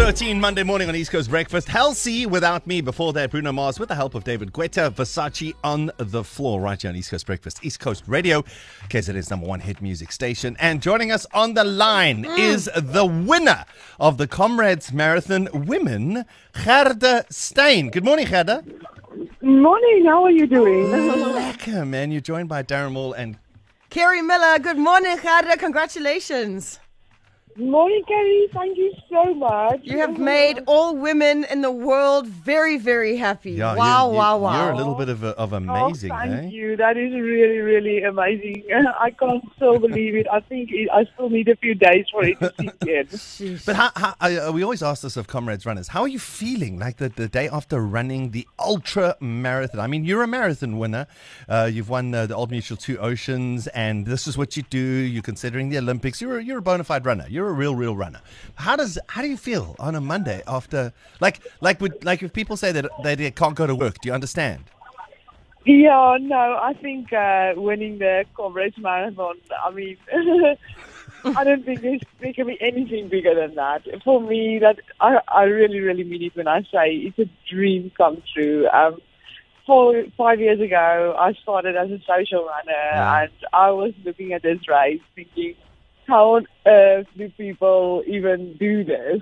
6:13 Monday morning on East Coast Breakfast. Halsey without me. Before that, Bruno Mars with the help of David Guetta. Versace on the floor right here on East Coast Breakfast. East Coast Radio, KZN's number one hit music station. And joining us on the line is the winner of the Comrades Marathon Women, Gerda Steyn. Good morning, Gerda. Morning, how are you doing? Lekker, man. You're joined by Darren Moore and Kerry Miller, good morning, Gerda. Congratulations. Morning, Kerry. Thank you so much. You have made all women in the world very, very happy. Wow. You're a little bit of amazing, thank you. That is really, really amazing. I can't still believe it. I think I still need a few days for it to sink in. But how, we always ask this of Comrades runners. How are you feeling like the day after running the ultra marathon? I mean, you're a marathon winner. You've won the Old Mutual 2 Oceans, and this is what you do. You're considering the Olympics. You're a bona fide runner. You're a real runner. How do you feel on a Monday after like if people say that they can't go to work? Do you understand? Yeah, no, I think winning the Comrades Marathon, I mean, I don't think there can be anything bigger than that. For me, that I really, really mean it when I say it's a dream come true. 5 years ago, I started as a social runner, and I was looking at this race thinking, how on earth do people even do this?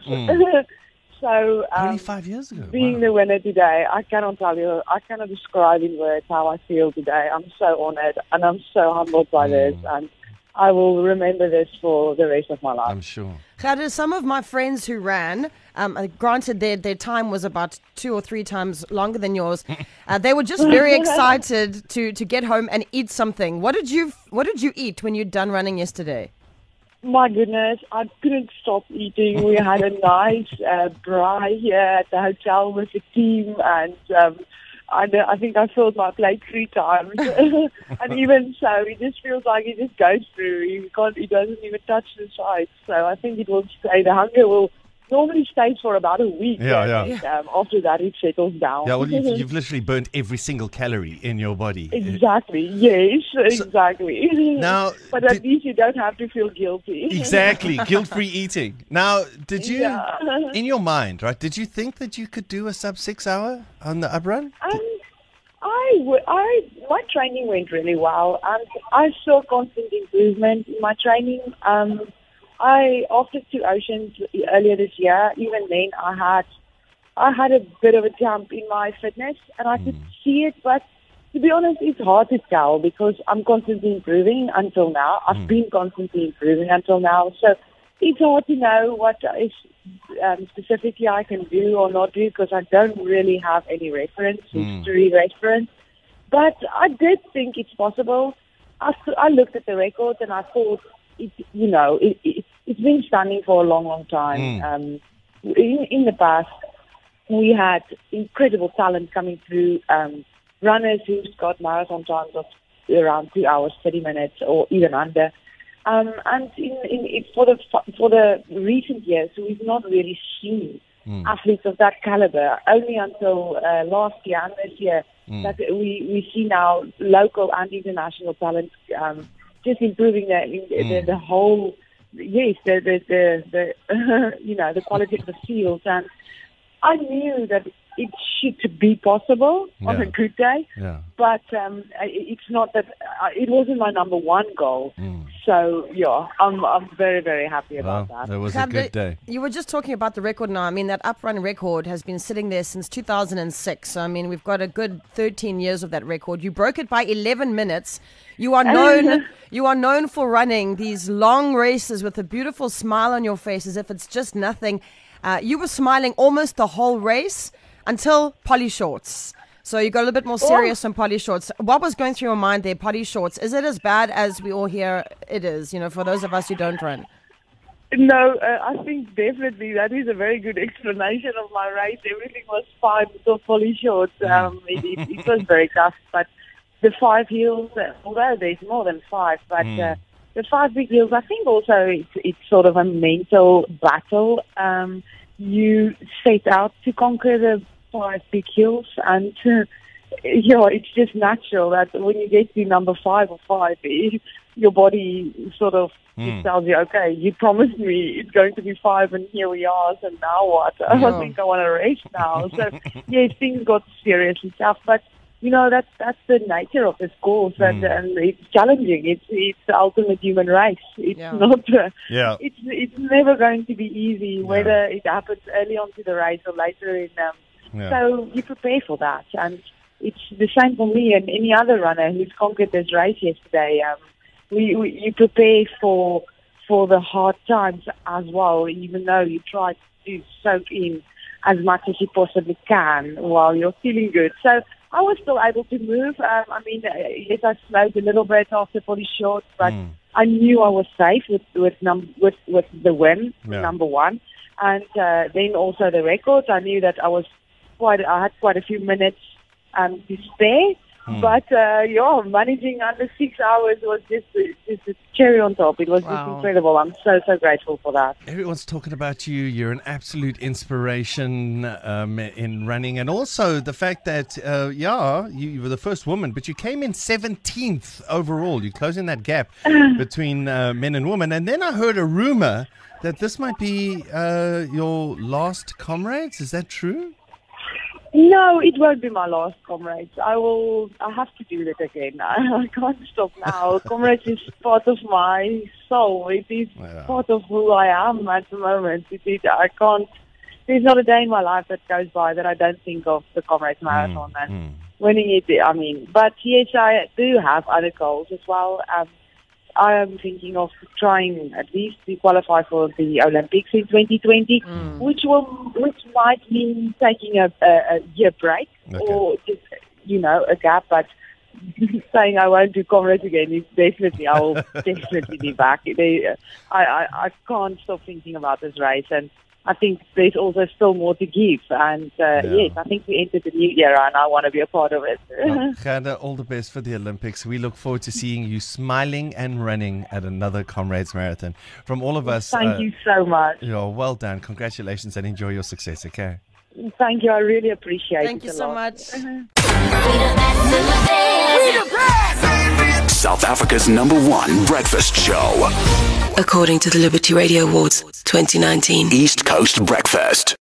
So, only 5 years ago. Being the winner today, I cannot describe in words how I feel today. I'm so honored and I'm so humbled by this, and I will remember this for the rest of my life. I'm sure. Gerda, some of my friends who ran, granted their time was about 2 or 3 times longer than yours, they were just very excited to get home and eat something. What did you eat when you'd done running yesterday? My goodness, I couldn't stop eating. We had a nice braai here at the hotel with the team, and I think I filled my plate 3 times. And even so, it just feels like it just goes through. It doesn't even touch the sides. So I think it will stay. The hunger will normally stay for about a week. After that, it settles down. Yeah, well, you've literally burnt every single calorie in your body. Exactly. Yes, exactly. Now, but at least you don't have to feel guilty. Exactly, guilt-free eating. Now, did you, in your mind, right? Did you think that you could do a sub 6 hour on the uprun? My training went really well, and I saw constant improvement in my training. After 2 Oceans earlier this year, even then I had a bit of a jump in my fitness, and I could see it. But to be honest, it's hard to tell because I'm constantly improving until now. I've been constantly improving until now, so it's hard to know what is specifically I can do or not do because I don't really have any history reference. But I did think it's possible. I looked at the records and I thought, it's been stunning for a long time. In the past, we had incredible talent coming through, runners who've got marathon times of around 2 hours, 30 minutes, or even under. And for the recent years, we've not really seen athletes of that caliber. Only until last year and this year that we see now local and international talent just improving the whole, the the quality of the field. And I knew that it should be possible on a good day, but it's not that. It wasn't my number one goal. So I'm very, very happy about that. It was a good day. You were just talking about the record now. I mean, that uprun record has been sitting there since 2006. So, I mean, we've got a good 13 years of that record. You broke it by 11 minutes. You are known for running these long races with a beautiful smile on your face, as if it's just nothing. You were smiling almost the whole race until Polly Shorts. So you got a little bit more serious on Polly Shorts. What was going through your mind there, Polly Shorts? Is it as bad as we all hear it is, for those of us who don't run? No, I think definitely that is a very good explanation of my race. Everything was fine until Polly Shorts. It was very tough, but the 5 hills, although there's more than 5, but the 5 big hills, I think also it's sort of a mental battle. You set out to conquer the 5 big hills, and it's just natural that when you get to number 5 or 5, your body sort of just tells you, okay, you promised me it's going to be 5 and here we are, so now what? I think I want to race now. So, yes, things got seriously tough, but, that's the nature of this course, and it's challenging. It's the ultimate human race. It's not, it's never going to be easy, whether it happens early on to the race or later in, so you prepare for that, and it's the same for me and any other runner who's conquered this race yesterday. You prepare for the hard times as well, even though you try to soak in as much as you possibly can while you're feeling good. So I was still able to move. Yes, I slowed a little bit after 40 short, but I knew I was safe with the win, number one, and then also the record. I knew that I had quite a few minutes to spare. But managing under 6 hours was just a cherry on top. It was just incredible. I'm so grateful for that. Everyone's talking about you. You're an absolute inspiration in running, and also the fact that you were the first woman, but you came in 17th overall. You're closing that gap between men and women. And then I heard a rumor that this might be your last comrades. Is that true? No, it won't be my last, comrades. I have to do that again. I can't stop now. Comrades is part of my soul. It is part of who I am at the moment. I can't. There's not a day in my life that goes by that I don't think of the Comrades Marathon and winning it. But yes, I do have other goals as well. I am thinking of trying at least to qualify for the Olympics in 2020, which might mean taking a year break or just, a gap. But saying I won't do comrades again is definitely, I will definitely be back. I can't stop thinking about this race, and I think there's also still more to give. And yes, I think we entered the new era and I want to be a part of it. Well, Gerda, all the best for the Olympics. We look forward to seeing you smiling and running at another Comrades Marathon. From all of us. Thank you so much. Well done. Congratulations and enjoy your success, okay? Thank you. I really appreciate it. Thank you so much. South Africa's #1 breakfast show. According to the Liberty Radio Awards 2019. East Coast Breakfast.